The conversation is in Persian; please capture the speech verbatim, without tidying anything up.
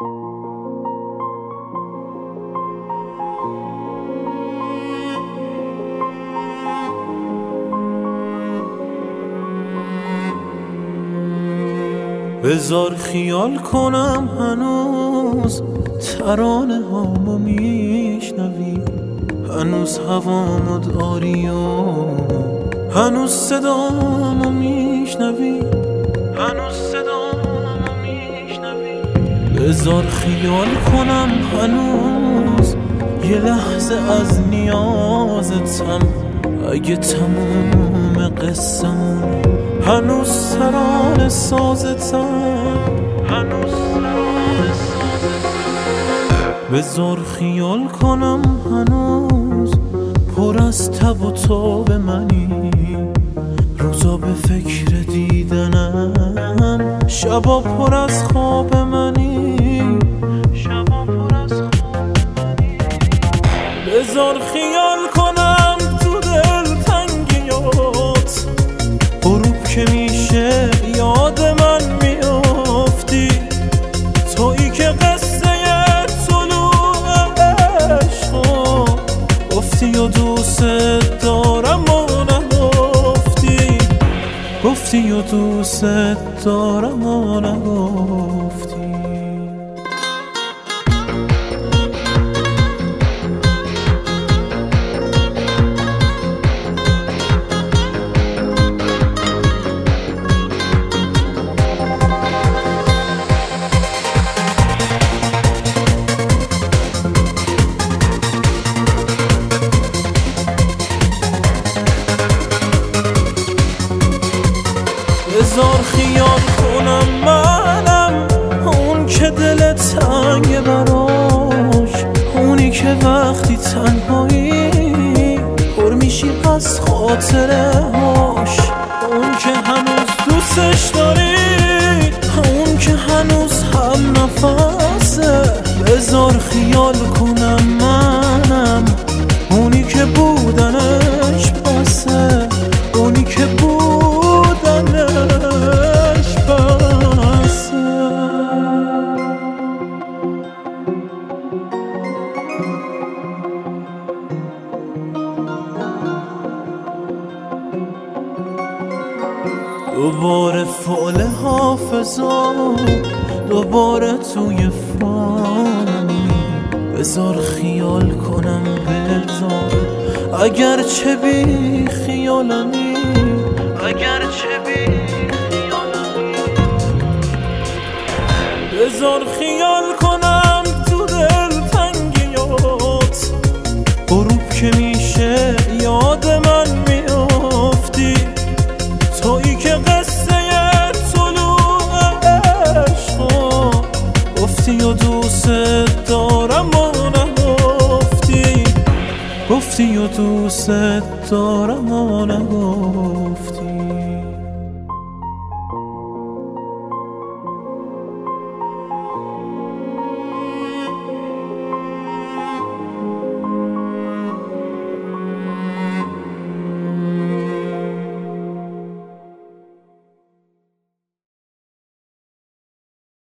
بذار خیال کنم هنوز ترانه هامو میشنوی، هنوز هوامو داری و هنوز صدامو میشنوی، هنوز صدامو میشنوی. بذار خیال کنم هنوز یه لحظه از نیازتم، اگه تموم قصه‌مون هنوز ترانه سازتم، هنوز ترانه سازتم. بذار خیال کنم هنوز پر از تب و تاب منی، روزا به فکر دیدنم، شبا پر از خواب منی، شبا پر از خواب منی. بذار خیال کنم تو دل تنگیات، غروب که میشه یاد من میافتی، تویی که قصه طلوع عشقا گفتی و دوست دارم و نگفتی، گفتی و دوست دارم و نگفتی. بذار خیال کنم منم اون که دل تنگ براش، اونی که وقتی تنهایی پر میشی از خاطره هاش، اون که هنوز دوستش داری، اون که هنوز هم نفسه. بذار خیال کنم منم اونی که بودنش بسه، اونی که بودنش بسه. دوباره فعل حافظا، دوباره توی فانی. بذار خیال کنم بذار اگر چه بی خیالمی، اگر چه بی خیالمی. بذار خیال کنم تو دل تنگیات، غروب که میشه یاد من میافتی، تویی که قصه طلوع عشقا گفتی و دوست دارم و نگفتی، گفتی و دوست دارم و نگفتی.